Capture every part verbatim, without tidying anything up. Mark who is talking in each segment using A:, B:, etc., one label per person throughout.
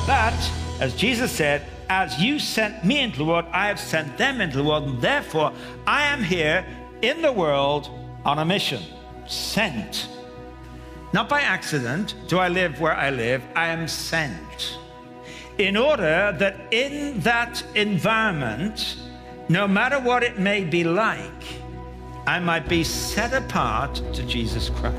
A: But, as Jesus said, as you sent me into the world, I have sent them into the world, and therefore I am here in the world on a mission, sent. Not by accident do I live where I live, I am sent. In order that in that environment, no matter what it may be like, I might be set apart to Jesus Christ.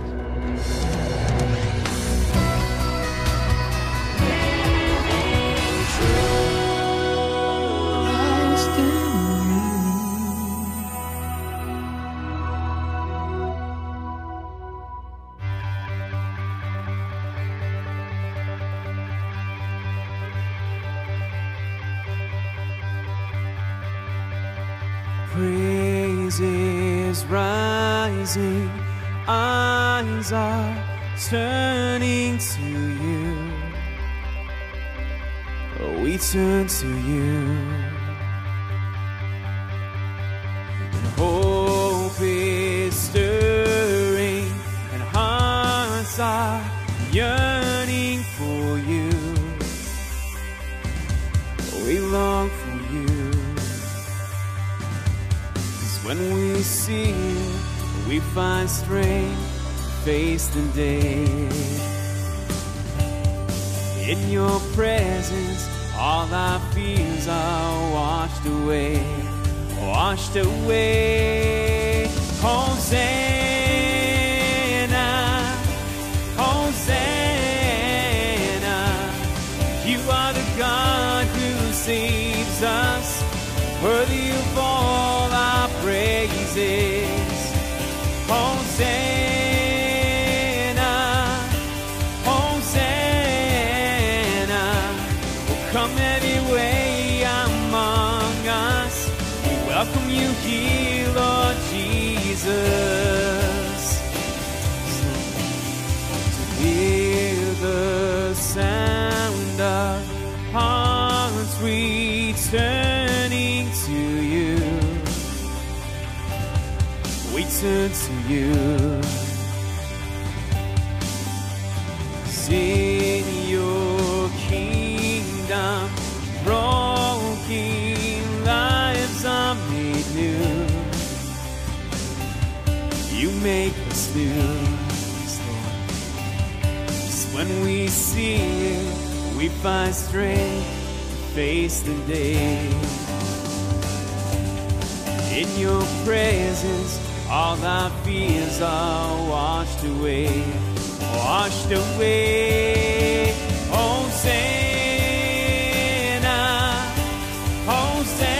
B: Praise is rising, eyes are turning to you. Oh, we turn to you. And hope is stirring, and hearts are yearning for you. Oh, we long for you. When we see you, we find strength to face the day. In your presence, all our fears are washed away, washed away. Hosanna, Hosanna, you are the God who saves us, worthy of all our praises. Hosanna, Hosanna, oh, come every way among us. We welcome you here, Lord Jesus. To hear the sound of hearts returning to you, we turn to you. In your kingdom, broken lives are made new. You make us new. Just when we see you, we find strength to face the day. In your presence, all our fears are washed away, washed away. Hosanna, Hosanna,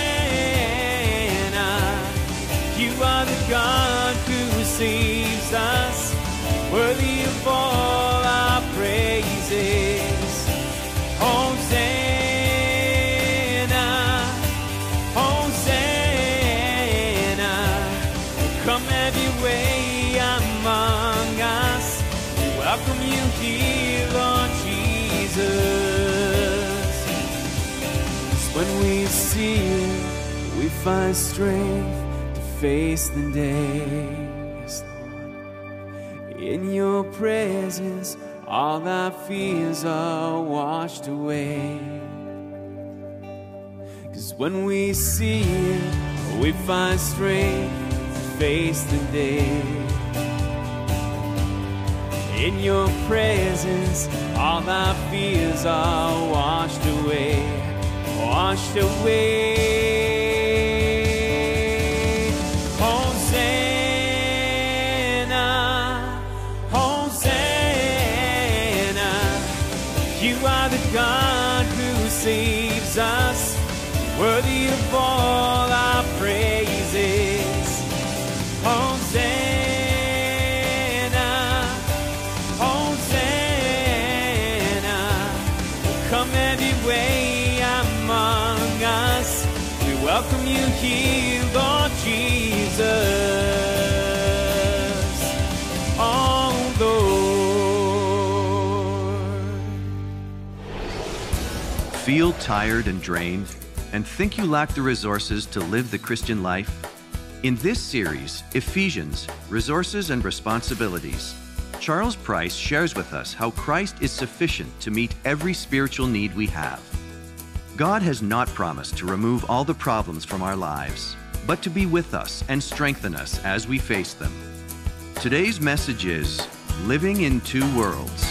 B: you are the God who saves us, worthy of all our praises. Hosanna, come every way among us. We welcome you here, Lord Jesus. Just when we see you, we find strength to face the day. Yes, Lord. In your presence, all our fears are washed away. 'Cause when we see you, we find strength face the day. In your presence, all our fears are washed away, washed away. Hosanna, Hosanna, you are the God who saves us, worthy of all our praises. Hosanna, Hosanna, come every way among us. We welcome you here, Lord Jesus. Oh, Lord.
C: Feel tired and drained and think you lack the resources to live the Christian life? In this series, Ephesians, Resources and Responsibilities, Charles Price shares with us how Christ is sufficient to meet every spiritual need we have. God has not promised to remove all the problems from our lives, but to be with us and strengthen us as we face them. Today's message is Living in Two Worlds.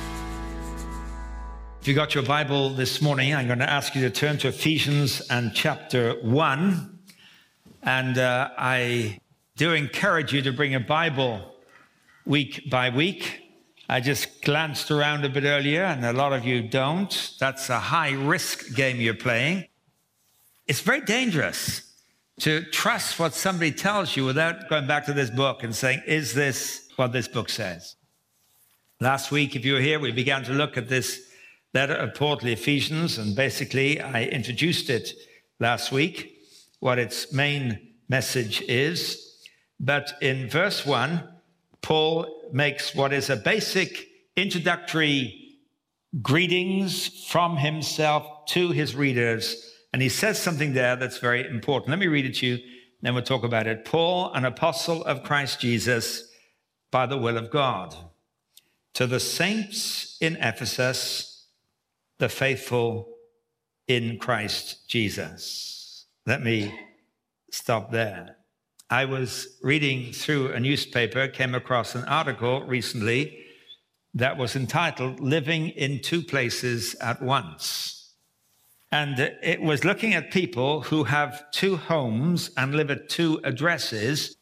A: If you got your Bible this morning, I'm going to ask you to turn to Ephesians and chapter one. And uh, I do encourage you to bring a Bible week by week. I just glanced around a bit earlier, and a lot of you don't. That's a high-risk game you're playing. It's very dangerous to trust what somebody tells you without going back to this book and saying, is this what this book says? Last week, if you were here, we began to look at this letter of Paul to the Ephesians, and basically I introduced it last week, what its main message is. But in verse one, Paul makes what is a basic introductory greetings from himself to his readers. And he says something there that's very important. Let me read it to you, then we'll talk about it. Paul, an apostle of Christ Jesus, by the will of God, to the saints in Ephesus, the faithful in Christ Jesus. Let me stop there. I was reading through a newspaper, came across an article recently that was entitled Living in Two Places at Once. And it was looking at people who have two homes and live at two addresses.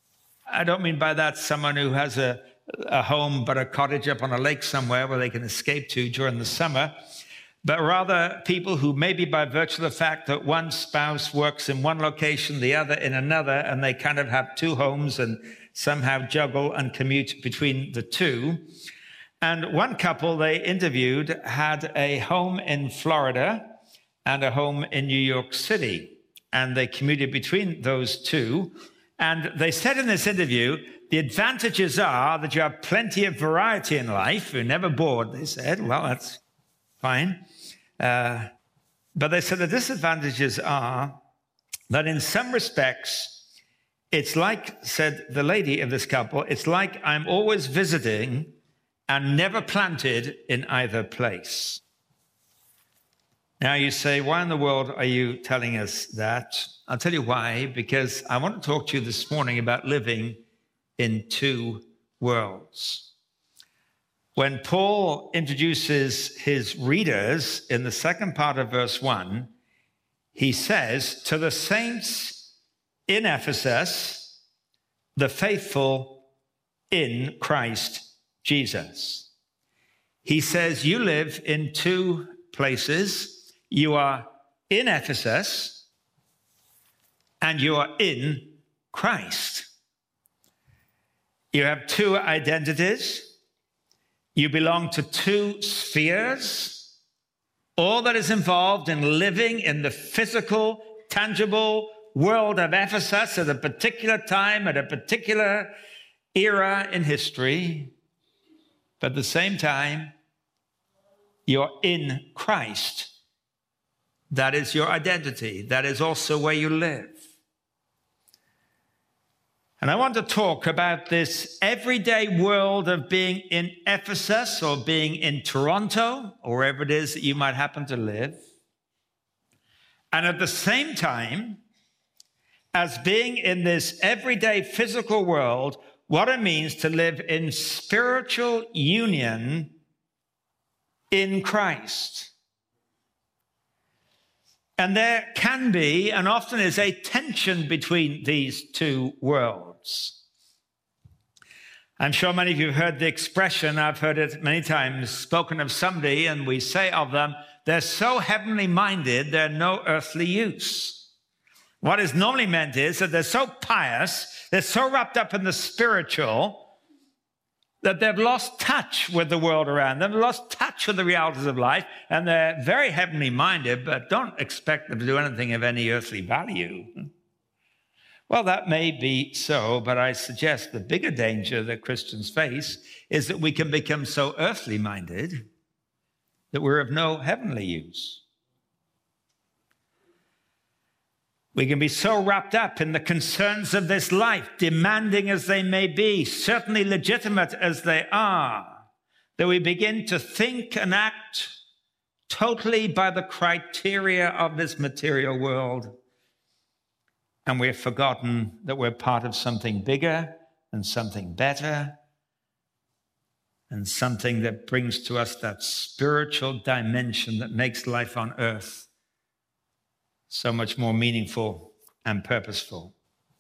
A: I don't mean by that someone who has a, a home but a cottage up on a lake somewhere where they can escape to during the summer, but rather people who maybe by virtue of the fact that one spouse works in one location, the other in another, and they kind of have two homes and somehow juggle and commute between the two. And one couple they interviewed had a home in Florida and a home in New York City, and they commuted between those two. And they said in this interview, the advantages are that you have plenty of variety in life. You're never bored, they said. Well, that's fine. Uh, but they said the disadvantages are that in some respects, it's like, said the lady of this couple, it's like I'm always visiting and never planted in either place. Now you say, why in the world are you telling us that? I'll tell you why, because I want to talk to you this morning about living in two worlds. When Paul introduces his readers in the second part of verse one, he says, to the saints in Ephesus, the faithful in Christ Jesus. He says, you live in two places. You are in Ephesus and you are in Christ. You have two identities. You belong to two spheres. All that is involved in living in the physical, tangible world of Ephesus at a particular time, at a particular era in history. But at the same time, you're in Christ. That is your identity. That is also where you live. And I want to talk about this everyday world of being in Ephesus or being in Toronto, or wherever it is that you might happen to live. And at the same time, as being in this everyday physical world, what it means to live in spiritual union in Christ. And there can be, and often is, a tension between these two worlds. I'm sure many of you have heard the expression, I've heard it many times, spoken of somebody, and we say of them, they're so heavenly minded, they're no earthly use. What is normally meant is that they're so pious, they're so wrapped up in the spiritual, that they've lost touch with the world around them, lost touch with the realities of life, and they're very heavenly minded, but don't expect them to do anything of any earthly value. Well, that may be so, but I suggest the bigger danger that Christians face is that we can become so earthly minded that we're of no heavenly use. We can be so wrapped up in the concerns of this life, demanding as they may be, certainly legitimate as they are, that we begin to think and act totally by the criteria of this material world. And we've forgotten that we're part of something bigger and something better and something that brings to us that spiritual dimension that makes life on earth so much more meaningful and purposeful.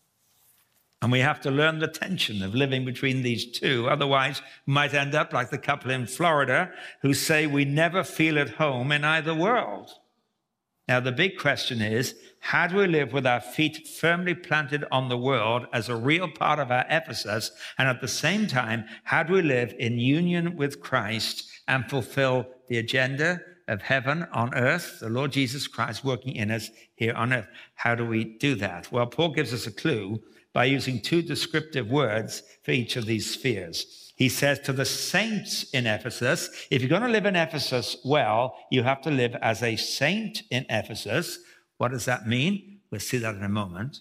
A: And we have to learn the tension of living between these two. Otherwise, we might end up like the couple in Florida who say we never feel at home in either world. Now, the big question is, how do we live with our feet firmly planted on the world as a real part of our Ephesus? And at the same time, how do we live in union with Christ and fulfill the agenda of heaven on earth, the Lord Jesus Christ working in us here on earth? How do we do that? Well, Paul gives us a clue by using two descriptive words for each of these spheres. He says to the saints in Ephesus, if you're going to live in Ephesus well, you have to live as a saint in Ephesus. What does that mean? We'll see that in a moment.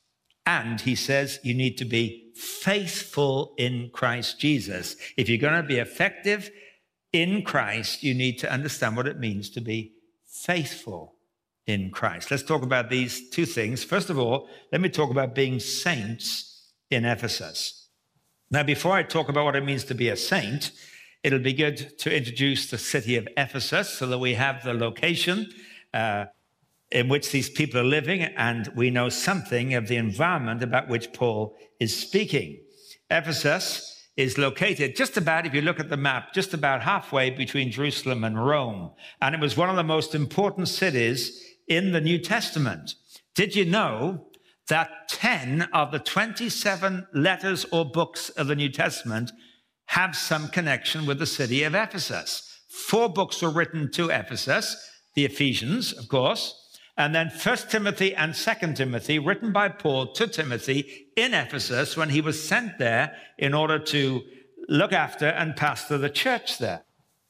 A: And he says you need to be faithful in Christ Jesus. If you're going to be effective in Christ, you need to understand what it means to be faithful in Christ. Let's talk about these two things. First of all, let me talk about being saints in Ephesus. Now, before I talk about what it means to be a saint, it'll be good to introduce the city of Ephesus so that we have the location uh, in which these people are living, and we know something of the environment about which Paul is speaking. Ephesus is located just about, if you look at the map, just about halfway between Jerusalem and Rome. And it was one of the most important cities in the New Testament. Did you know that ten of the twenty-seven letters or books of the New Testament have some connection with the city of Ephesus? Four books were written to Ephesus, the Ephesians, of course, and then First Timothy and Second Timothy, written by Paul to Timothy in Ephesus when he was sent there in order to look after and pastor the church there.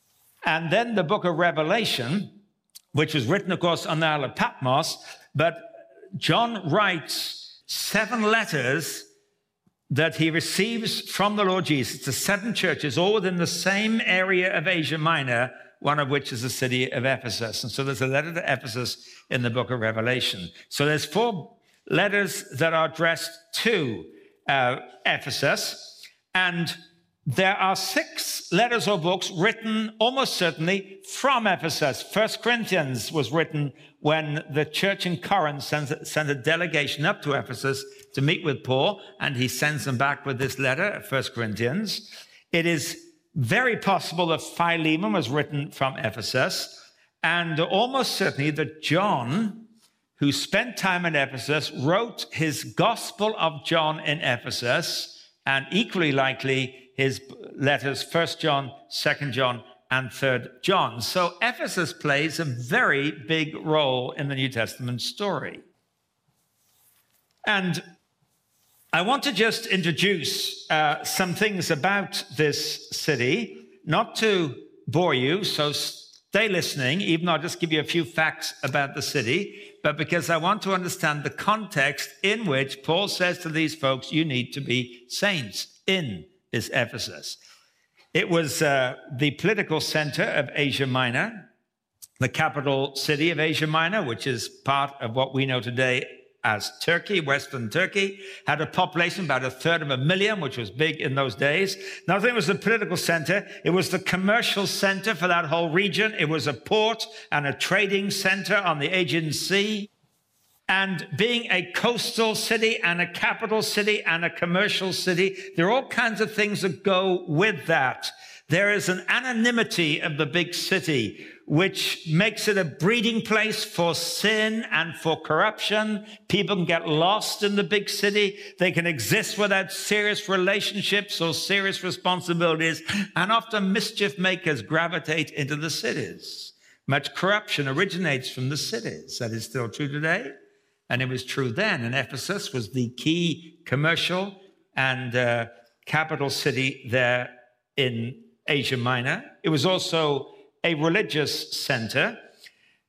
A: And then the book of Revelation, which was written, of course, on the Isle of Patmos, but John writes seven letters that he receives from the Lord Jesus to seven churches, all within the same area of Asia Minor, one of which is the city of Ephesus. And so there's a letter to Ephesus in the book of Revelation. So there's four letters that are addressed to uh, Ephesus, and there are six letters or books written almost certainly from Ephesus. First Corinthians was written when the church in Corinth sends, sent a delegation up to Ephesus to meet with Paul, and he sends them back with this letter, First Corinthians. It is very possible that Philemon was written from Ephesus, and almost certainly that John, who spent time in Ephesus, wrote his Gospel of John in Ephesus, and equally likely his letters, First John, Second John, and Third John. So Ephesus plays a very big role in the New Testament story. And I want to just introduce uh, some things about this city, not to bore you, so stay listening, even though I'll just give you a few facts about the city, but because I want to understand the context in which Paul says to these folks, you need to be saints in this Ephesus. It was uh, the political center of Asia Minor, the capital city of Asia Minor, which is part of what we know today as Turkey, Western Turkey, had a population about a third of a million, which was big in those days. Not only was the political center, it was the commercial center for that whole region. It was a port and a trading center on the Aegean Sea. And being a coastal city and a capital city and a commercial city, there are all kinds of things that go with that. There is an anonymity of the big city, which makes it a breeding place for sin and for corruption. People can get lost in the big city. They can exist without serious relationships or serious responsibilities. And often mischief makers gravitate into the cities. Much corruption originates from the cities. That is still true today. And it was true then. And Ephesus was the key commercial and uh, capital city there in Asia Minor. It was also a religious center.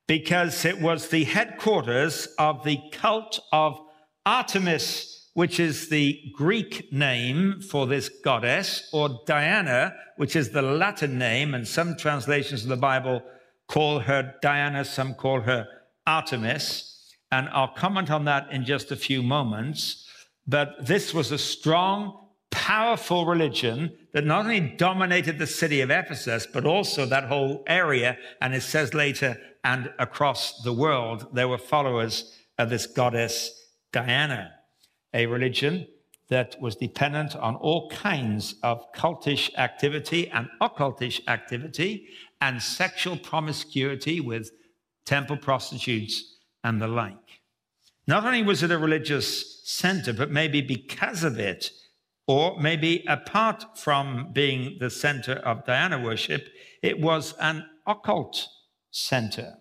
A: because it was the headquarters of the cult of Artemis, which is the Greek name for this goddess, or Diana, which is the Latin name, and some translations of the Bible call her Diana, some call her Artemis, and I'll comment on that in just a few moments. But this was a strong, powerful religion that not only dominated the city of Ephesus, but also that whole area, and it says later, and across the world, there were followers of this goddess Diana, a religion that was dependent on all kinds of cultish activity and occultish activity and sexual promiscuity with temple prostitutes and the like. Not only was it a religious center, but maybe because of it, or maybe apart from being the center of Diana worship, it was an occult center.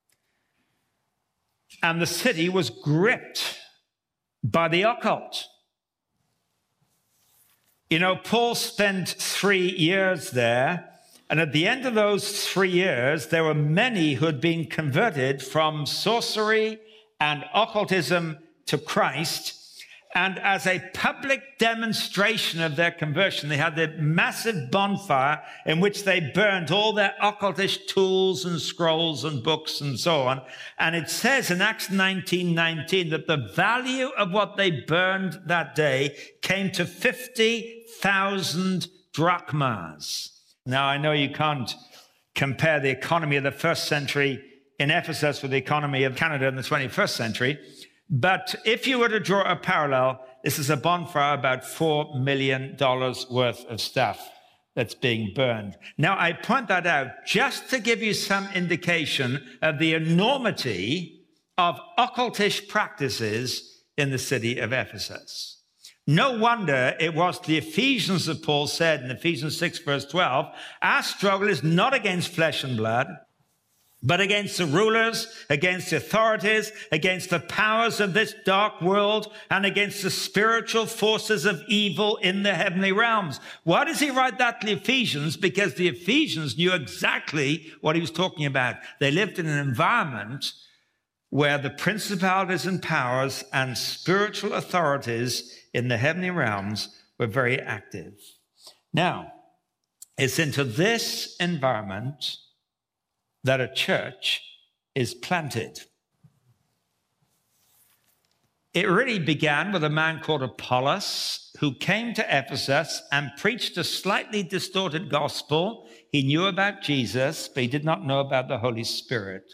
A: And the city was gripped by the occult. You know, Paul spent three years there, and at the end of those three years, there were many who had been converted from sorcery and occultism to Christ. And as a public demonstration of their conversion, they had a massive bonfire in which they burned all their occultish tools and scrolls and books and so on. And it says in Acts nineteen nineteen that the value of what they burned that day came to fifty thousand drachmas. Now, I know you can't compare the economy of the first century in Ephesus with the economy of Canada in the twenty-first century. But if you were to draw a parallel, this is a bonfire about four million dollars worth of stuff that's being burned. Now, I point that out just to give you some indication of the enormity of occultish practices in the city of Ephesus. No wonder it was the Ephesians that Paul said in Ephesians six, verse twelve, our struggle is not against flesh and blood, but against the rulers, against the authorities, against the powers of this dark world, and against the spiritual forces of evil in the heavenly realms. Why does he write that to the Ephesians? Because the Ephesians knew exactly what he was talking about. They lived in an environment where the principalities and powers and spiritual authorities in the heavenly realms were very active. Now, it's into this environment that a church is planted. It really began with a man called Apollos, who came to Ephesus and preached a slightly distorted gospel. He knew about Jesus, but he did not know about the Holy Spirit.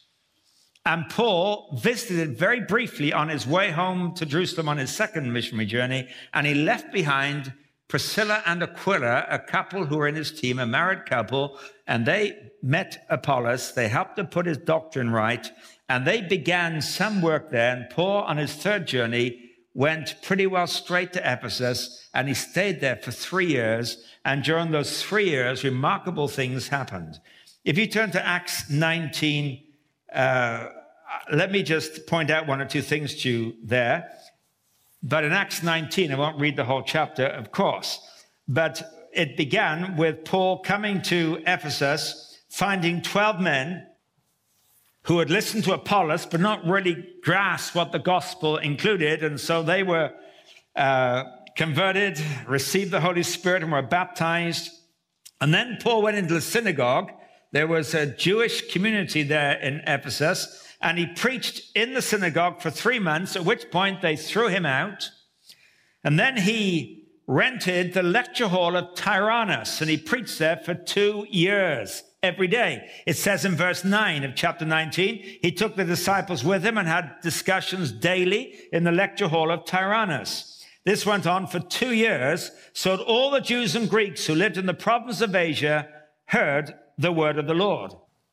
A: And Paul visited very briefly on his way home to Jerusalem on his second missionary journey, and he left behind Priscilla and Aquila, a couple who were in his team, a married couple, and they met Apollos. They helped to put his doctrine right, and they began some work there. And Paul, on his third journey, went pretty well straight to Ephesus, and he stayed there for three years. And during those three years, remarkable things happened. If you turn to Acts nineteen, uh, let me just point out one or two things to you there. But in Acts nineteen, I won't read the whole chapter, of course, but it began with Paul coming to Ephesus, finding twelve men who had listened to Apollos, but not really grasped what the gospel included. And so they were uh, converted, received the Holy Spirit, and were baptized. And then Paul went into the synagogue. There was a Jewish community there in Ephesus, and he preached in the synagogue for three months, at which point they threw him out. And then he rented the lecture hall of Tyrannus, and he preached there for two years, every day. It says in verse nine of chapter nineteen, he took the disciples with him and had discussions daily in the lecture hall of Tyrannus. This went on for two years, so that all the Jews and Greeks who lived in the province of Asia heard the word of the Lord.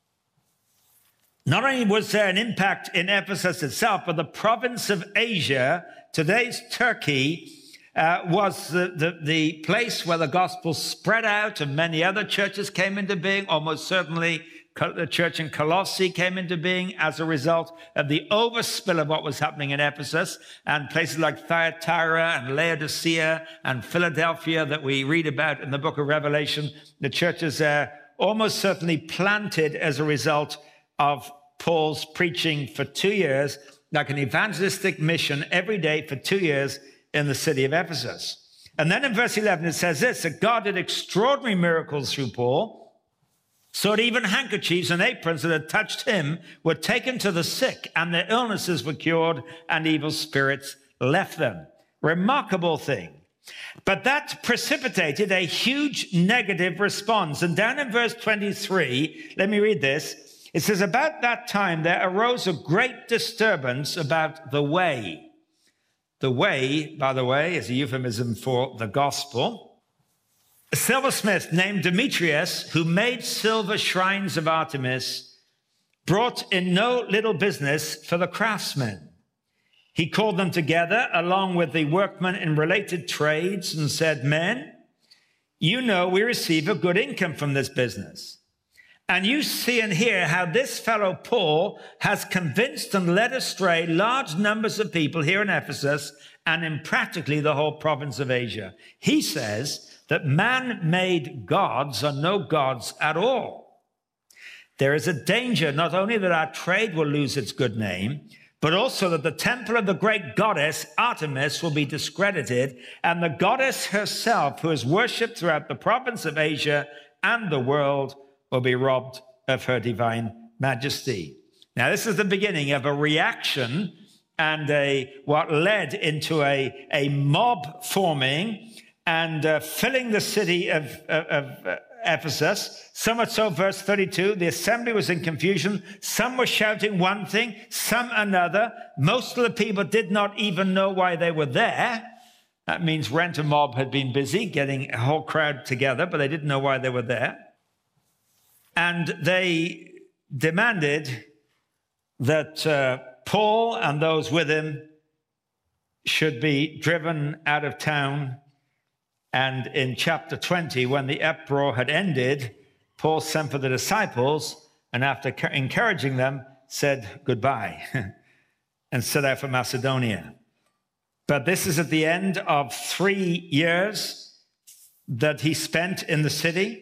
A: Not only was there an impact in Ephesus itself, but the province of Asia, today's Turkey, uh, was the, the, the place where the gospel spread out, and many other churches came into being. Almost certainly the church in Colossae came into being as a result of the overspill of what was happening in Ephesus, and places like Thyatira and Laodicea and Philadelphia that we read about in the book of Revelation. The churches there almost certainly planted as a result of Paul's preaching for two years, like an evangelistic mission every day for two years in the city of Ephesus. And then in verse eleven, it says this, that God did extraordinary miracles through Paul, so that even handkerchiefs and aprons that had touched him were taken to the sick, and their illnesses were cured, and evil spirits left them. Remarkable thing. But that precipitated a huge negative response. And down in verse twenty-three, let me read this. It says, about that time there arose a great disturbance about the way. The way, by the way, is a euphemism for the gospel. A silversmith named Demetrius, who made silver shrines of Artemis, brought in no little business for the craftsmen. He called them together along with the workmen in related trades and said, men, you know we receive a good income from this business. And you see and hear how this fellow Paul has convinced and led astray large numbers of people here in Ephesus and in practically the whole province of Asia. He says that man-made gods are no gods at all. There is a danger not only that our trade will lose its good name, but also that the temple of the great goddess Artemis will be discredited, and the goddess herself, who is worshipped throughout the province of Asia and the world, will be robbed of her divine majesty. Now, this is the beginning of a reaction and a what led into a, a mob forming and uh, filling the city of, of, of uh, Ephesus. So much so, verse thirty-two, the assembly was in confusion. Some were shouting one thing, some another. Most of the people did not even know why they were there. That means rent a mob had been busy getting a whole crowd together, but they didn't know why they were there. And they demanded that uh, Paul and those with him should be driven out of town. And in chapter twenty, when the uproar had ended, Paul sent for the disciples and after encouraging them, said goodbye and set out for Macedonia. But this is at the end of three years that he spent in the city.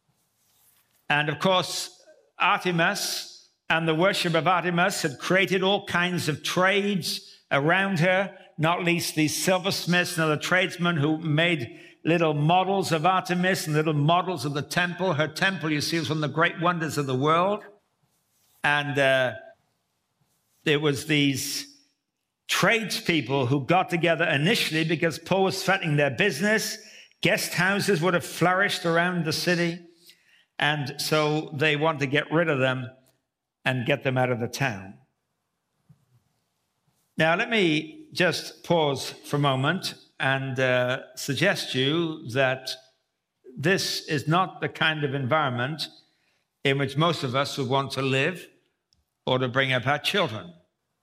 A: And of course, Artemis and the worship of Artemis had created all kinds of trades around her, not least these silversmiths and other tradesmen who made little models of Artemis and little models of the temple. Her temple, you see, was one of the great wonders of the world. And uh, it was these tradespeople who got together initially because Paul was threatening their business. Guest houses would have flourished around the city. And so they want to get rid of them and get them out of the town. Now, let me just pause for a moment and uh, suggest to you that this is not the kind of environment in which most of us would want to live or to bring up our children.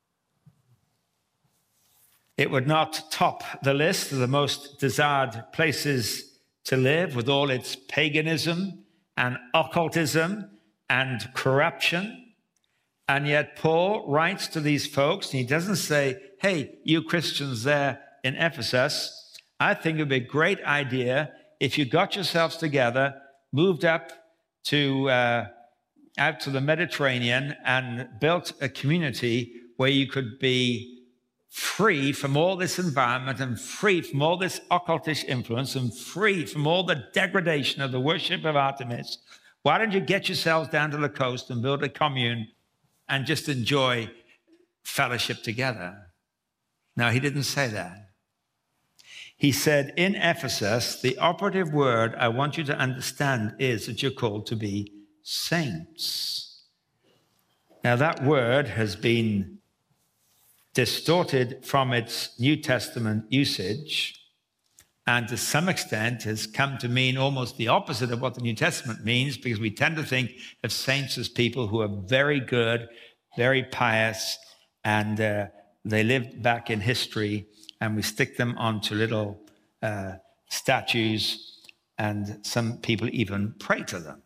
A: It would not top the list of the most desired places to live with all its paganism and occultism and corruption. And yet Paul writes to these folks, and he doesn't say, hey, you Christians there in Ephesus, I think it would be a great idea if you got yourselves together, moved up to uh, out to the Mediterranean and built a community where you could be free from all this environment and free from all this occultish influence and free from all the degradation of the worship of Artemis. Why don't you get yourselves down to the coast and build a commune and just enjoy fellowship together? No, he didn't say that. He said, in Ephesus, the operative word I want you to understand is that you're called to be saints. Now, that word has been distorted from its New Testament usage, and to some extent has come to mean almost the opposite of what the New Testament means, because we tend to think of saints as people who are very good, very pious, and uh, they lived back in history, and we stick them onto little uh, statues, and some people even pray to them.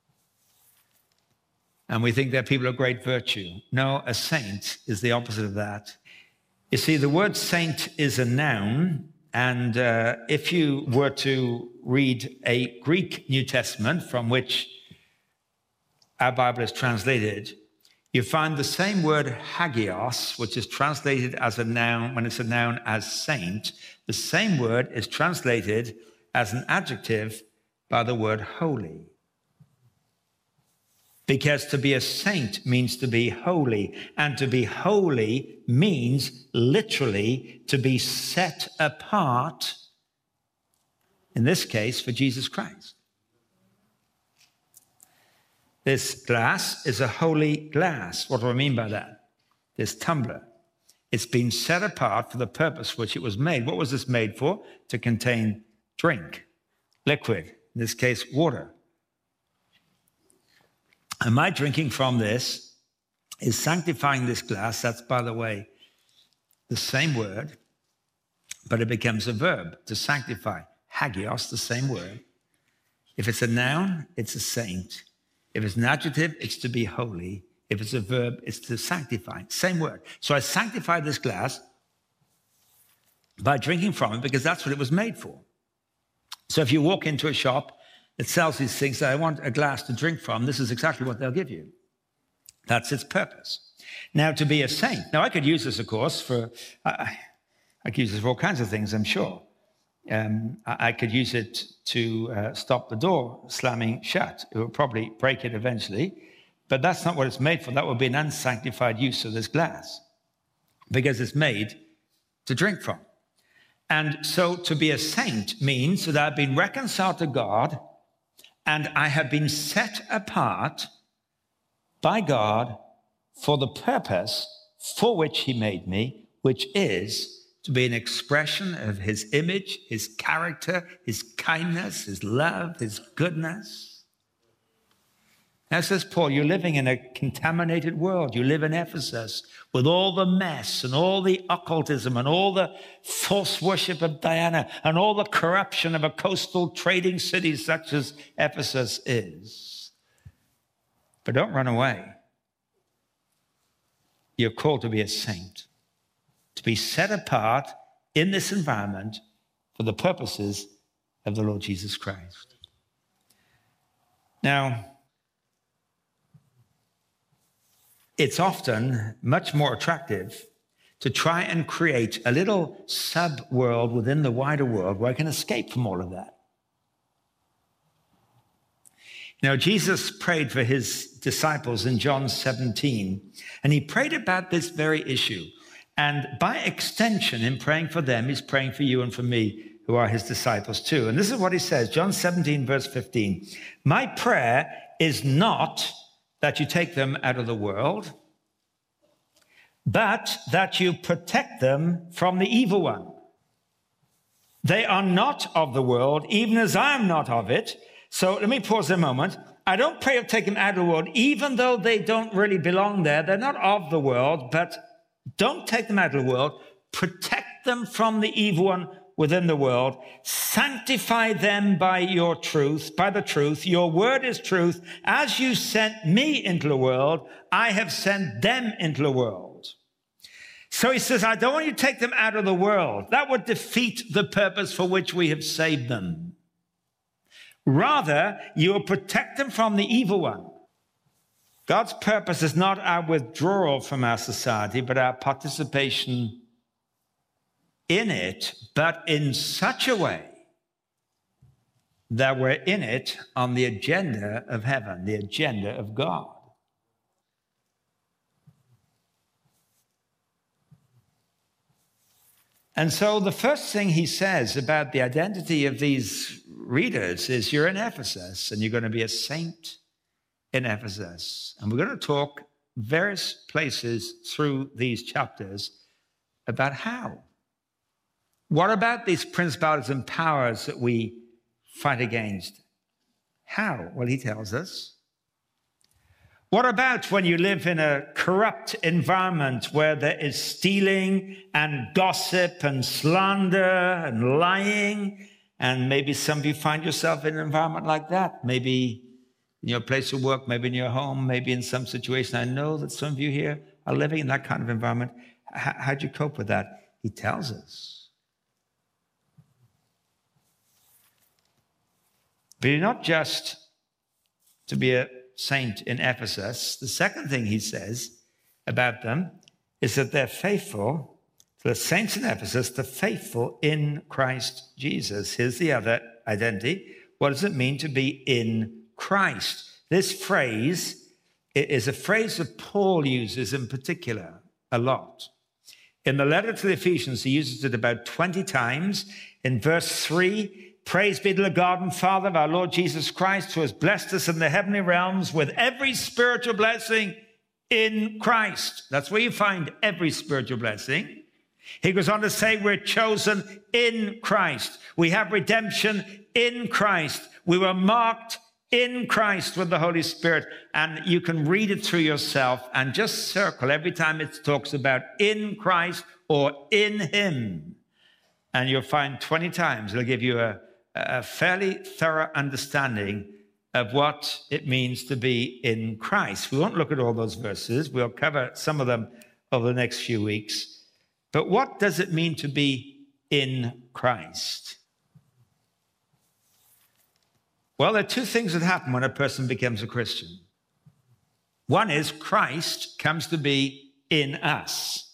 A: And we think they're people of great virtue. No, a saint is the opposite of that. You see, the word saint is a noun, and uh, if you were to read a Greek New Testament from which our Bible is translated, you find the same word hagios, which is translated as a noun, when it's a noun as saint, the same word is translated as an adjective by the word holy. Because to be a saint means to be holy, and to be holy means literally to be set apart, in this case, for Jesus Christ. This glass is a holy glass. What do I mean by that? This tumbler. It's been set apart for the purpose for which it was made. What was this made for? To contain drink, liquid, in this case, water. And my drinking from this is sanctifying this glass. That's, by the way, the same word, but it becomes a verb, to sanctify. Hagios, the same word. If it's a noun, it's a saint. If it's an adjective, it's to be holy. If it's a verb, it's to sanctify. Same word. So I sanctify this glass by drinking from it because that's what it was made for. So if you walk into a shop that sells these things, say, I want a glass to drink from, this is exactly what they'll give you. That's its purpose. Now, to be a saint. Now, I could use this, of course, for, I, I could use this for all kinds of things, I'm sure. Um, I could use it to uh, stop the door slamming shut. It would probably break it eventually, but that's not what it's made for. That would be an unsanctified use of this glass because it's made to drink from. And so to be a saint means that I've been reconciled to God and I have been set apart by God for the purpose for which he made me, which is to be an expression of his image, his character, his kindness, his love, his goodness. Now, says Paul, you're living in a contaminated world. You live in Ephesus with all the mess and all the occultism and all the false worship of Diana and all the corruption of a coastal trading city such as Ephesus is. But don't run away. You're called to be a saint, to be set apart in this environment for the purposes of the Lord Jesus Christ. Now, it's often much more attractive to try and create a little sub-world within the wider world where I can escape from all of that. Now, Jesus prayed for his disciples in John seventeen, and he prayed about this very issue. And by extension, in praying for them, he's praying for you and for me, who are his disciples too. And this is what he says, John seventeen, verse fifteen. My prayer is not that you take them out of the world, but that you protect them from the evil one. They are not of the world, even as I am not of it. So let me pause a moment. I don't pray to take them out of the world, even though they don't really belong there. They're not of the world, but don't take them out of the world. Protect them from the evil one within the world. Sanctify them by your truth, by the truth. Your word is truth. As you sent me into the world, I have sent them into the world. So he says, I don't want you to take them out of the world. That would defeat the purpose for which we have saved them. Rather, you will protect them from the evil one. God's purpose is not our withdrawal from our society, but our participation in it, but in such a way that we're in it on the agenda of heaven, the agenda of God. And so the first thing he says about the identity of these readers is you're in Ephesus and you're going to be a saint in Ephesus. And we're going to talk various places through these chapters about how. What about these principalities and powers that we fight against? How? Well, he tells us. What about when you live in a corrupt environment where there is stealing and gossip and slander and lying? And maybe some of you find yourself in an environment like that. Maybe in your place of work, maybe in your home, maybe in some situation. I know that some of you here are living in that kind of environment. H- how'd you cope with that? He tells us. But you're not just to be a saint in Ephesus, the second thing he says about them is that they're faithful. The saints in Ephesus, the faithful in Christ Jesus. Here's the other identity. What does it mean to be in Christ? This phrase is a phrase that Paul uses in particular a lot. In the letter to the Ephesians, he uses it about twenty times. In verse three, praise be to the God and Father of our Lord Jesus Christ, who has blessed us in the heavenly realms with every spiritual blessing in Christ. That's where you find every spiritual blessing. He goes on to say we're chosen in Christ. We have redemption in Christ. We were marked in Christ with the Holy Spirit. And you can read it through yourself and just circle every time it talks about in Christ or in him. And you'll find twenty times it'll give you a, a fairly thorough understanding of what it means to be in Christ. We won't look at all those verses. We'll cover some of them over the next few weeks. But what does it mean to be in Christ? Well, there are two things that happen when a person becomes a Christian. One is Christ comes to be in us.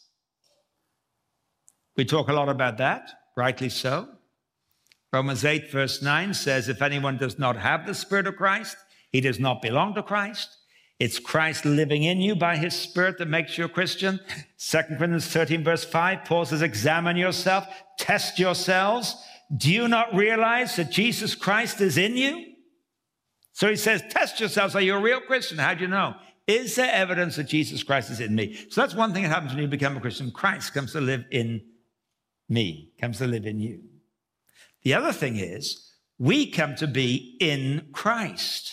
A: We talk a lot about that, rightly so. Romans eight, verse nine says, if anyone does not have the Spirit of Christ, he does not belong to Christ. It's Christ living in you by his Spirit that makes you a Christian. Second Corinthians thirteen, verse five, Paul says, examine yourself, test yourselves. Do you not realize that Jesus Christ is in you? So he says, test yourselves. Are you a real Christian? How do you know? Is there evidence that Jesus Christ is in me? So that's one thing that happens when you become a Christian. Christ comes to live in me, comes to live in you. The other thing is, we come to be in Christ.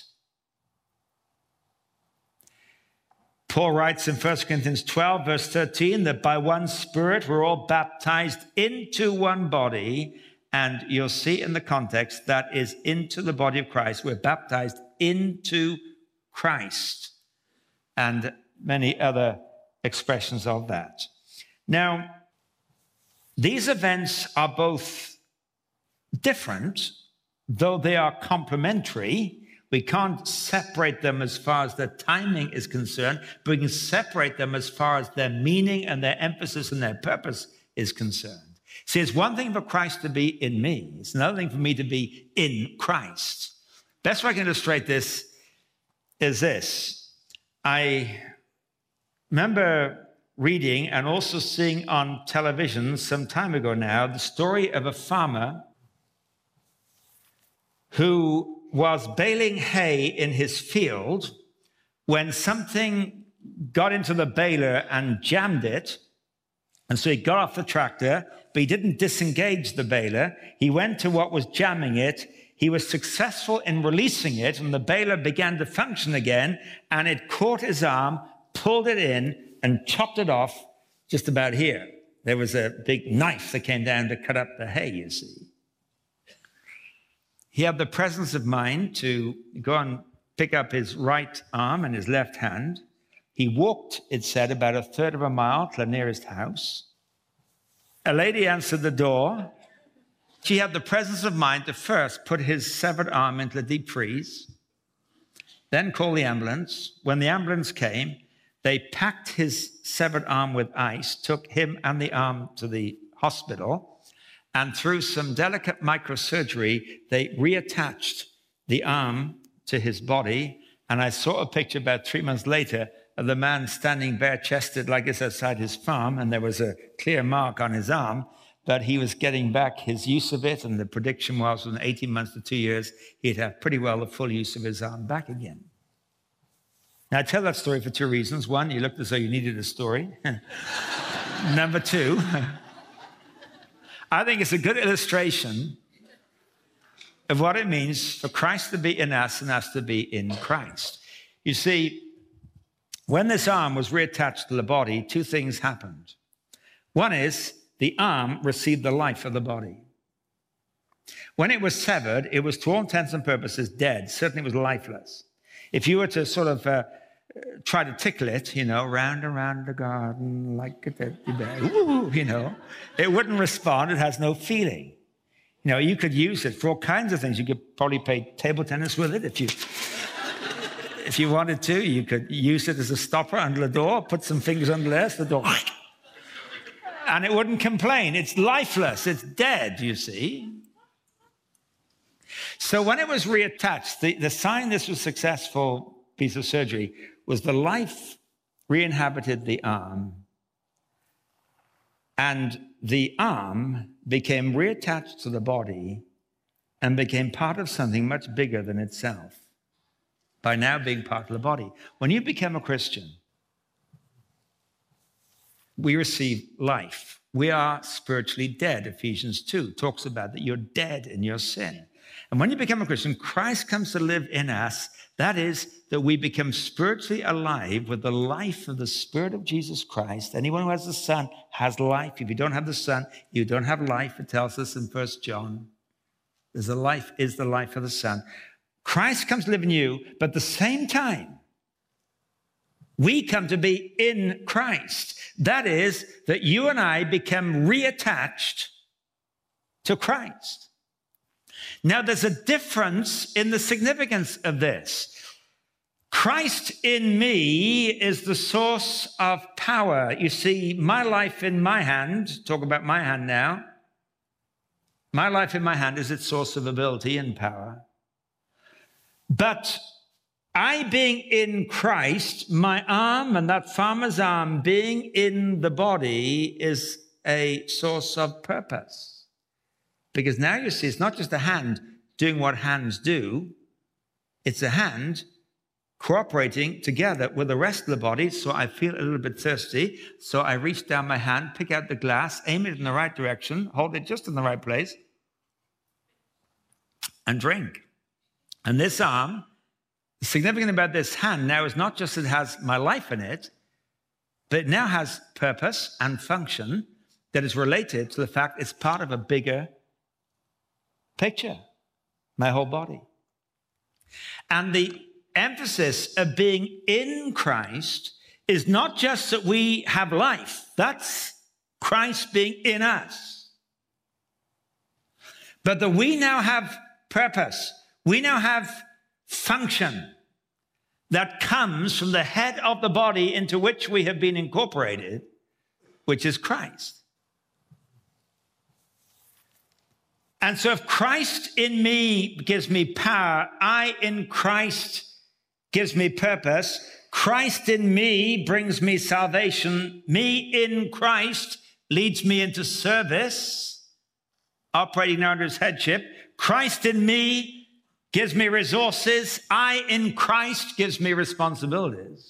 A: Paul writes in First Corinthians twelve, verse thirteen, that by one Spirit we're all baptized into one body. And you'll see in the context that is into the body of Christ. We're baptized into Christ. And many other expressions of that. Now, these events are both different, though they are complementary. We can't separate them as far as their timing is concerned, but we can separate them as far as their meaning and their emphasis and their purpose is concerned. See, it's one thing for Christ to be in me. It's another thing for me to be in Christ. Best way I can illustrate this is this. I remember reading and also seeing on television some time ago now the story of a farmer who was baling hay in his field when something got into the baler and jammed it. And so he got off the tractor, but he didn't disengage the baler. He went to what was jamming it. He was successful in releasing it, and the baler began to function again, and it caught his arm, pulled it in, and chopped it off just about here. There was a big knife that came down to cut up the hay, you see. He had the presence of mind to go and pick up his right arm and his left hand. He walked, it said, about a third of a mile to the nearest house. A lady answered the door. She had the presence of mind to first put his severed arm into the deep freeze, then call the ambulance. When the ambulance came, they packed his severed arm with ice, took him and the arm to the hospital, and through some delicate microsurgery, they reattached the arm to his body. And I saw a picture about three months later of the man standing bare-chested like this outside his farm, and there was a clear mark on his arm, but he was getting back his use of it, and the prediction was within eighteen months to two years, he'd have pretty well the full use of his arm back again. Now, I tell that story for two reasons. One, you looked as though you needed a story. Number two, I think it's a good illustration of what it means for Christ to be in us and us to be in Christ. You see, when this arm was reattached to the body, two things happened. One is the arm received the life of the body. When it was severed, it was to all intents and purposes dead. Certainly it was lifeless. If you were to sort of uh, try to tickle it, you know, round and round the garden like a teddy bear, ooh, you know, it wouldn't respond. It has no feeling. You know, you could use it for all kinds of things. You could probably play table tennis with it if you If you wanted to, you could use it as a stopper under the door, put some fingers under there, so the door, and it wouldn't complain. It's lifeless. It's dead, you see. So when it was reattached, the, the sign this was a successful piece of surgery was the life re-inhabited the arm, and the arm became reattached to the body and became part of something much bigger than itself by now being part of the body. When you become a Christian, we receive life. We are spiritually dead. Ephesians two talks about that you're dead in your sin. And when you become a Christian, Christ comes to live in us. That is, that we become spiritually alive with the life of the Spirit of Jesus Christ. Anyone who has the Son has life. If you don't have the Son, you don't have life. It tells us in First John. There's a life is the life of the Son. Christ comes to live in you, but at the same time, we come to be in Christ. That is, that you and I become reattached to Christ. Now, there's a difference in the significance of this. Christ in me is the source of power. You see, my life in my hand, talk about my hand now. My life in my hand is its source of ability and power. But I being in Christ, my arm and that farmer's arm being in the body is a source of purpose. Because now you see, it's not just a hand doing what hands do. It's a hand cooperating together with the rest of the body. So I feel a little bit thirsty. So I reach down my hand, pick out the glass, aim it in the right direction, hold it just in the right place, and drink. And this arm, the significant about this hand now is not just that it has my life in it, but it now has purpose and function that is related to the fact it's part of a bigger picture, my whole body. And the emphasis of being in Christ is not just that we have life. That's Christ being in us. But that we now have purpose. We now have function that comes from the head of the body into which we have been incorporated, which is Christ. And so if Christ in me gives me power, I in Christ gives me purpose, Christ in me brings me salvation, me in Christ leads me into service, operating now under his headship, Christ in me gives me resources, I in Christ gives me responsibilities.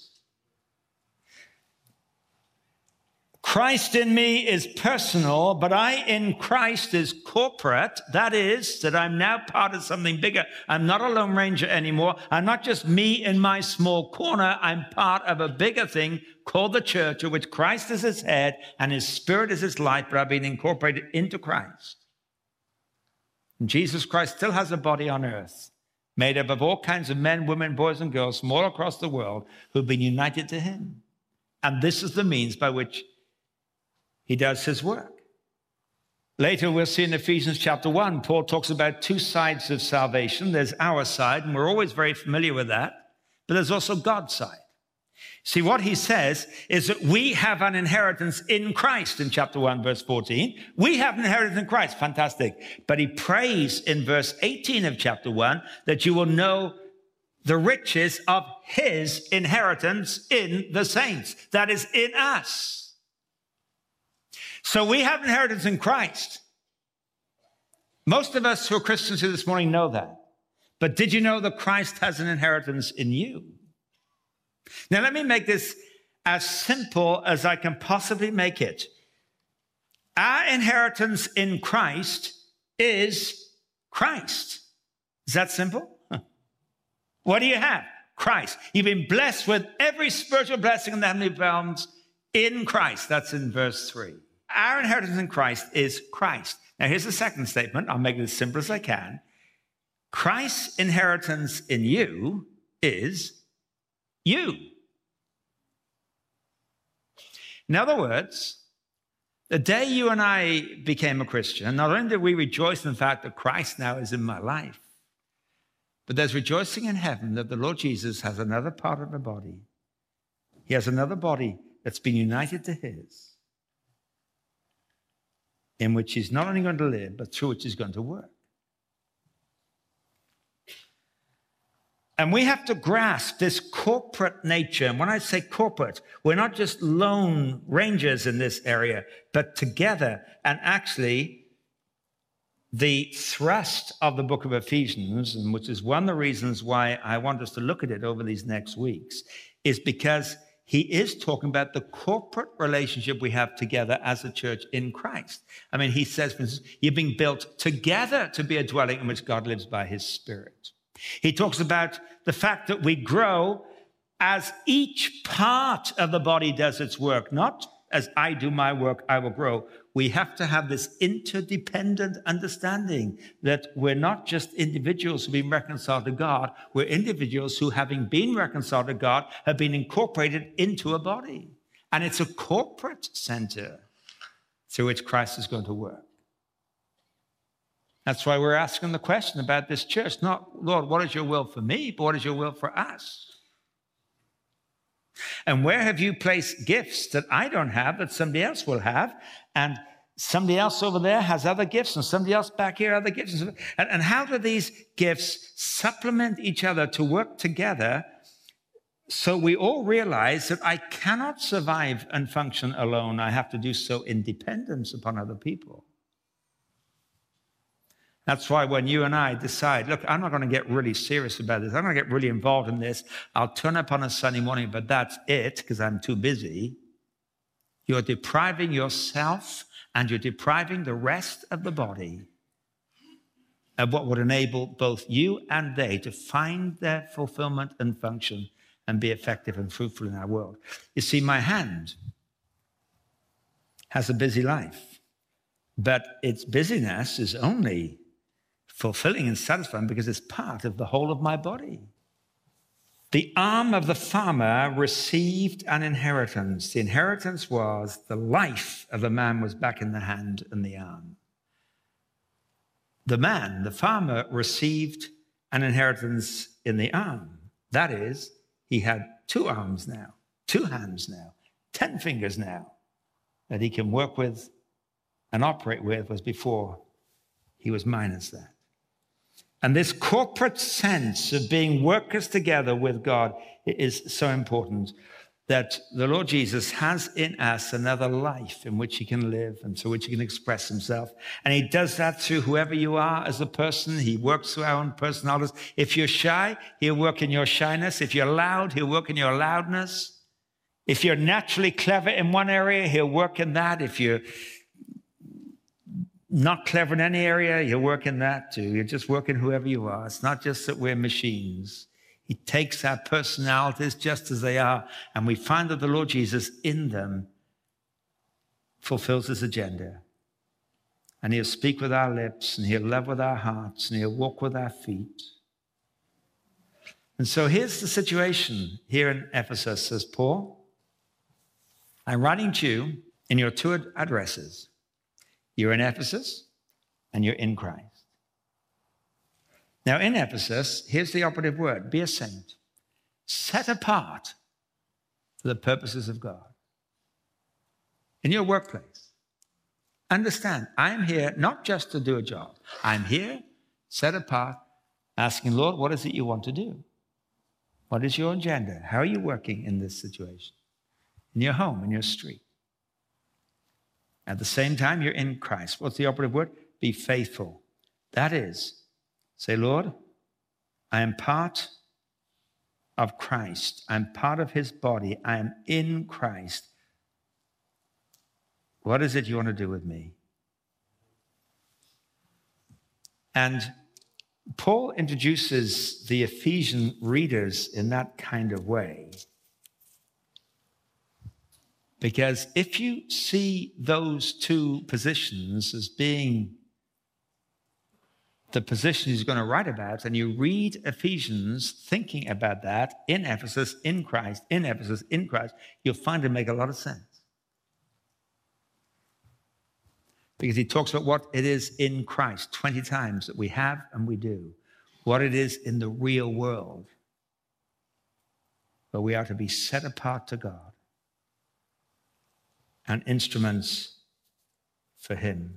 A: Christ in me is personal, but I in Christ is corporate. That is, that I'm now part of something bigger. I'm not a lone ranger anymore. I'm not just me in my small corner. I'm part of a bigger thing called the church, of which Christ is his head and his Spirit is his life, but I've been incorporated into Christ. And Jesus Christ still has a body on earth made up of all kinds of men, women, boys, and girls from all across the world who've been united to him. And this is the means by which he does his work. Later, we'll see in Ephesians chapter one, Paul talks about two sides of salvation. There's our side, and we're always very familiar with that, but there's also God's side. See, what he says is that we have an inheritance in Christ in chapter one, verse fourteen. We have an inheritance in Christ. Fantastic. But he prays in verse eighteen of chapter one that you will know the riches of his inheritance in the saints. That is in us. So we have inheritance in Christ. Most of us who are Christians here this morning know that. But did you know that Christ has an inheritance in you? Now, let me make this as simple as I can possibly make it. Our inheritance in Christ is Christ. Is that simple? Huh. What do you have? Christ. You've been blessed with every spiritual blessing in the heavenly realms in Christ. That's in verse three. Our inheritance in Christ is Christ. Now, here's the second statement. I'll make it as simple as I can. Christ's inheritance in you is you. In other words, the day you and I became a Christian, not only did we rejoice in the fact that Christ now is in my life, But there's rejoicing in heaven that the Lord Jesus has another part of the body. He has another body that's been united to his, in which he's not only going to live, but through which he's going to work. And we have to grasp this corporate nature. And when I say corporate, we're not just lone rangers in this area, but together. And actually, the thrust of the book of Ephesians, and which is one of the reasons why I want us to look at it over these next weeks, is because he is talking about the corporate relationship we have together as a church in Christ. I mean, he says, for instance, you're being built together to be a dwelling in which God lives by his Spirit. He talks about the fact that we grow as each part of the body does its work, not as I do my work, I will grow. We have to have this interdependent understanding that we're not just individuals who've been reconciled to God. We're individuals who, having been reconciled to God, have been incorporated into a body. And it's a corporate center through which Christ is going to work. That's why we're asking the question about this church. Not, Lord, what is your will for me, but what is your will for us? And where have you placed gifts that I don't have, that somebody else will have? And somebody else over there has other gifts, and somebody else back here other gifts. And, and how do these gifts supplement each other to work together so we all realize that I cannot survive and function alone. I have to do so in dependence upon other people. That's why when you and I decide, look, I'm not going to get really serious about this. I'm going to get really involved in this. I'll turn up on a Sunday morning, but that's it because I'm too busy. You're depriving yourself and you're depriving the rest of the body of what would enable both you and they to find their fulfillment and function and be effective and fruitful in our world. You see, my hand has a busy life, but its busyness is only fulfilling and satisfying because it's part of the whole of my body. The arm of the farmer received an inheritance. The inheritance was the life of the man was back in the hand and the arm. The man, the farmer, received an inheritance in the arm. That is, he had two arms now, two hands now, ten fingers now that he can work with and operate with, was before he was minus that. And this corporate sense of being workers together with God is so important, that the Lord Jesus has in us another life in which he can live and through which he can express himself. And he does that through whoever you are as a person. He works through our own personalities. If you're shy, he'll work in your shyness. If you're loud, he'll work in your loudness. If you're naturally clever in one area, he'll work in that. If you're not clever in any area, you work in that too. You just work in whoever you are. It's not just that we're machines. He takes our personalities just as they are, and we find that the Lord Jesus in them fulfills his agenda. And he'll speak with our lips, and he'll love with our hearts, and he'll walk with our feet. And so here's the situation here in Ephesus, says Paul. I'm writing to you in your two addresses. You're in Ephesus, and you're in Christ. Now, in Ephesus, here's the operative word: be a saint, set apart for the purposes of God. In your workplace, understand, I'm here not just to do a job. I'm here, set apart, asking, Lord, what is it you want to do? What is your agenda? How are you working in this situation? In your home, in your street. At the same time, you're in Christ. What's the operative word? Be faithful. That is, say, Lord, I am part of Christ. I'm part of his body. I am in Christ. What is it you want to do with me? And Paul introduces the Ephesian readers in that kind of way. Because if you see those two positions as being the position he's going to write about, and you read Ephesians thinking about that in Ephesus, in Christ, in Ephesus, in Christ, you'll find it make a lot of sense. Because he talks about what it is in Christ twenty times that we have and we do. what it is in the real world, where we are to be set apart to God and instruments for him.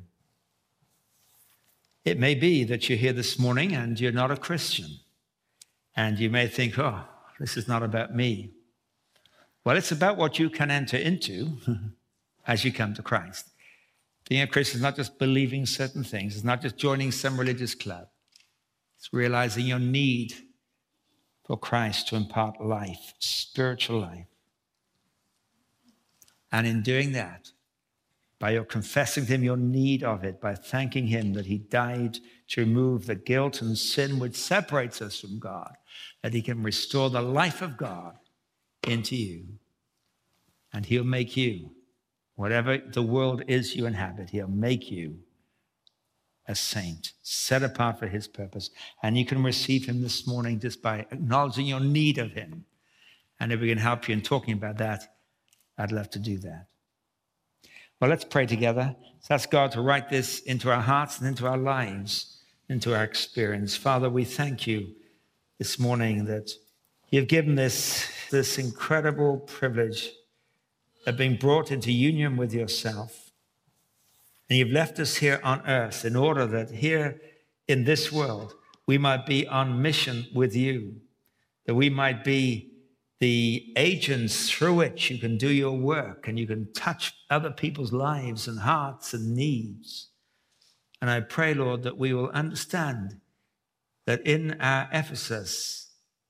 A: It may be that you're here this morning and you're not a Christian, and you may think, oh, this is not about me. Well, it's about what you can enter into as you come to Christ. Being a Christian is not just believing certain things. It's not just joining some religious club. It's realizing your need for Christ to impart life, spiritual life. And in doing that, by your confessing to him your need of it, by thanking him that he died to remove the guilt and sin which separates us from God, that he can restore the life of God into you. And he'll make you, whatever the world is you inhabit, he'll make you a saint, set apart for his purpose. And you can receive him this morning just by acknowledging your need of him. And if we can help you in talking about that, I'd love to do that. Well, let's pray together. Let's ask God to write this into our hearts and into our lives, into our experience. Father, we thank you this morning that you've given this, this incredible privilege of being brought into union with yourself. And you've left us here on earth in order that here in this world, we might be on mission with you, that we might be the agents through which you can do your work and you can touch other people's lives and hearts and needs. And I pray, Lord, that we will understand that in our Ephesus,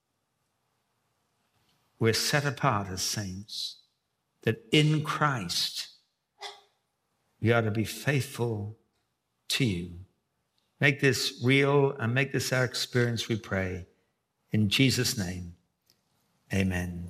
A: we're set apart as saints, that in Christ, we are to be faithful to you. Make this real and make this our experience, we pray. In Jesus' name, amen.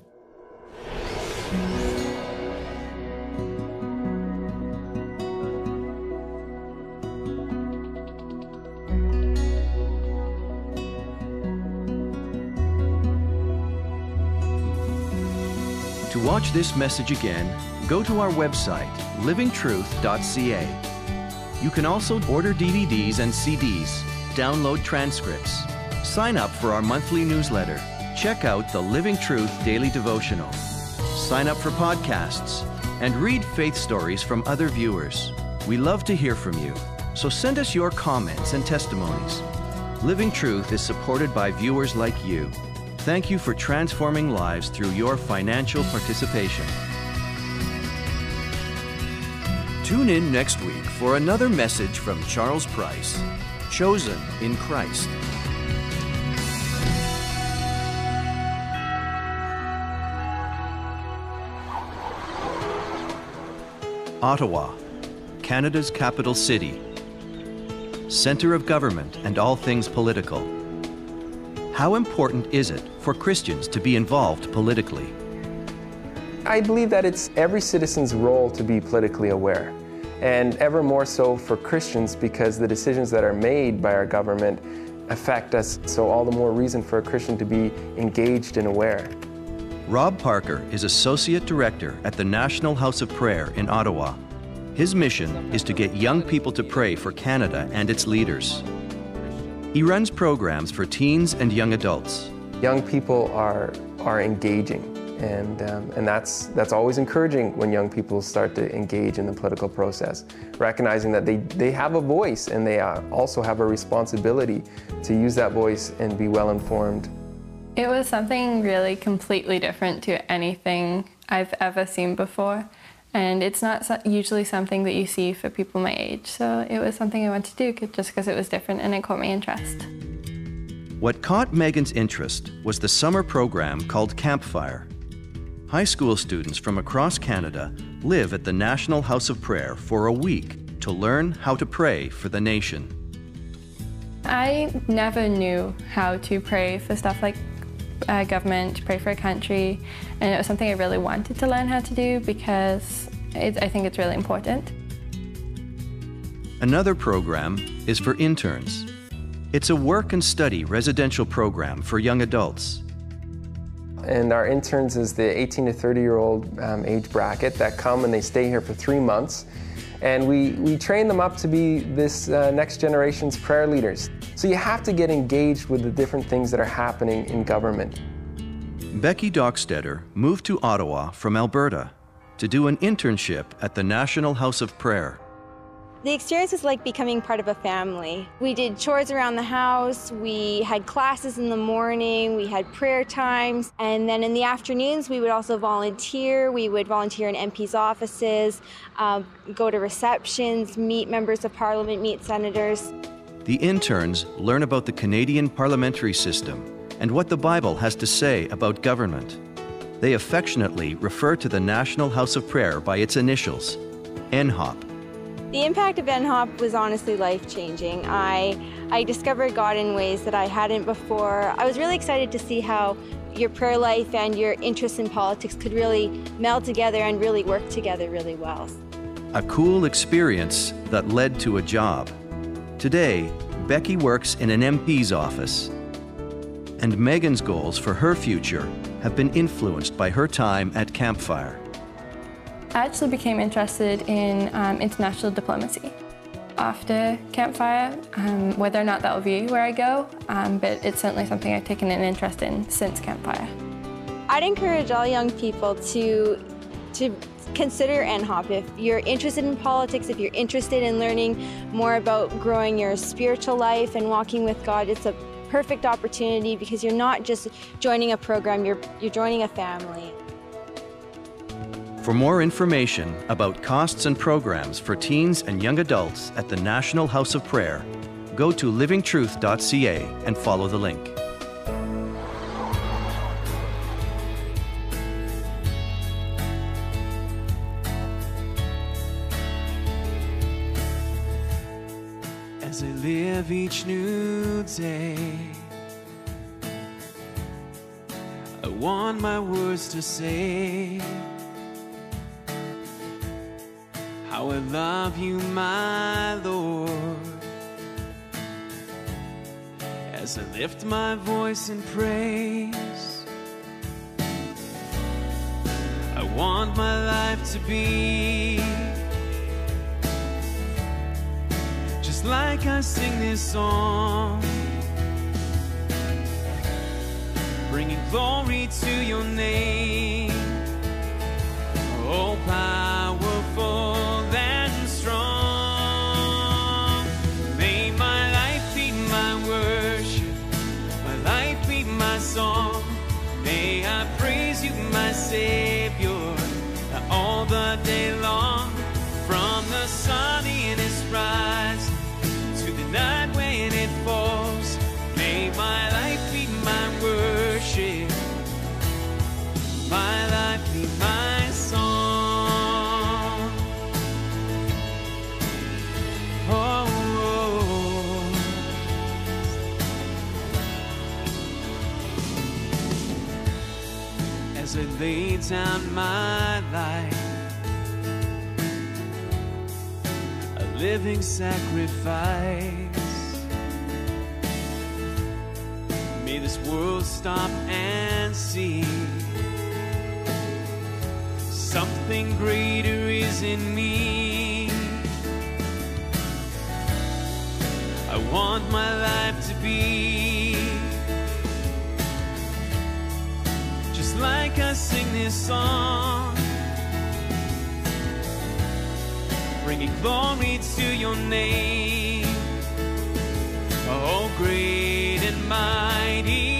C: To watch this message again, go to our website, living truth dot c a. You can also order D V Ds and C Ds, download transcripts, sign up for our monthly newsletter, check out the Living Truth Daily Devotional, sign up for podcasts, and read faith stories from other viewers. We love to hear from you, so send us your comments and testimonies. Living Truth is supported by viewers like you. Thank you for transforming lives through your financial participation. Tune in next week for another message from Charles Price, Chosen in Christ. Ottawa, Canada's capital city, center of government and all things political. How important is it for Christians to be involved politically?
D: I believe that it's every citizen's role to be politically aware, and ever more so for Christians because the decisions that are made by our government affect us, so all the more reason for a Christian to be engaged and aware.
C: Rob Parker is Associate Director at the National House of Prayer in Ottawa. His mission is to get young people to pray for Canada and its leaders. He runs programs for teens and young adults.
D: Young people are, are engaging, and, um, and that's, that's always encouraging when young people start to engage in the political process, recognizing that they, they have a voice and they uh, also have a responsibility to use that voice and be well informed.
E: It was something really completely different to anything I've ever seen before, and it's not usually something that you see for people my age, so it was something I wanted to do just because it was different and it caught my interest.
C: What caught Megan's interest was the summer program called Campfire. High school students from across Canada live at the National House of Prayer for a week to learn how to pray for the nation.
E: I never knew how to pray for stuff like uh, government, pray for a country, and it was something I really wanted to learn how to do because it, I think it's really important.
C: Another program is for interns. It's a work and study residential program for young adults.
D: And our interns is the eighteen to thirty year old um, age bracket that come and they stay here for three months. And we, we train them up to be this uh, next generation's prayer leaders. So you have to get engaged with the different things that are happening in government.
C: Becky Dockstetter moved to Ottawa from Alberta to do an internship at the National House of Prayer.
F: The experience was like becoming part of a family. We did chores around the house, we had classes in the morning, we had prayer times, and then in the afternoons we would also volunteer. We would volunteer in M Ps' offices, uh, go to receptions, meet members of parliament, meet senators.
C: The interns learn about the Canadian parliamentary system and what the Bible has to say about government. They affectionately refer to the National House of Prayer by its initials, N H O P.
F: The impact of N H O P was honestly life-changing. I, I discovered God in ways that I hadn't before. I was really excited to see how your prayer life and your interest in politics could really meld together and really work together really well.
C: A cool experience that led to a job. Today, Becky works in an M P's office. And Megan's goals for her future have been influenced by her time at Campfire.
E: I actually became interested in um, international diplomacy after Campfire, um, whether or not that will be where I go, um, but it's certainly something I've taken an interest in since Campfire.
F: I'd encourage all young people to, to consider N H O P. If you're interested in politics, if you're interested in learning more about growing your spiritual life and walking with God, it's a perfect opportunity because you're not just joining a program, you're, you're joining a family.
C: For more information about costs and programs for teens and young adults at the National House of Prayer, go to living truth dot c a and follow the link.
B: As I live each new day, I want my words to say how I love you, my Lord. As I lift my voice in praise, I want my life to be just like I sing this song, bringing glory to your name. Oh, powerful and strong. May my life be my worship, my life be my song. May I praise you, my Savior, all the day long. From the sun in its rise to the night when it falls, may my life be my worship, my life be my song. Oh, oh. As I lay down my life, a living sacrifice, may this world stop and see something greater is in me. I want my life to be just like I sing this song, bringing glory to your name. Oh, great and mighty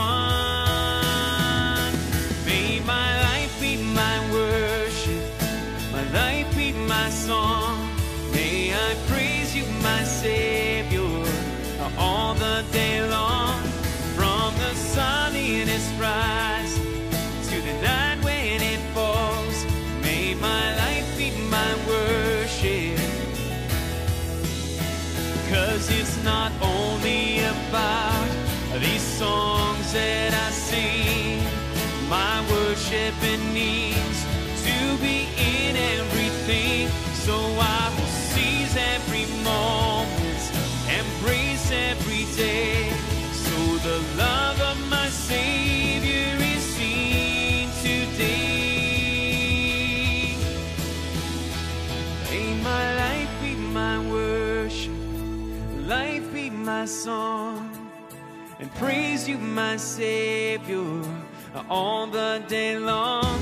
B: one, may my life be my worship, my life be my song. May I praise you, my Savior, all the day long. From the sun in its rise to the night when it falls, may my life be my worship. 'Cause it's not only about these songs that I sing, my worship it needs to be in everything. So I will seize every moment, embrace every day, so the love of my Savior is seen today. May my praise you, my Savior, all the day long.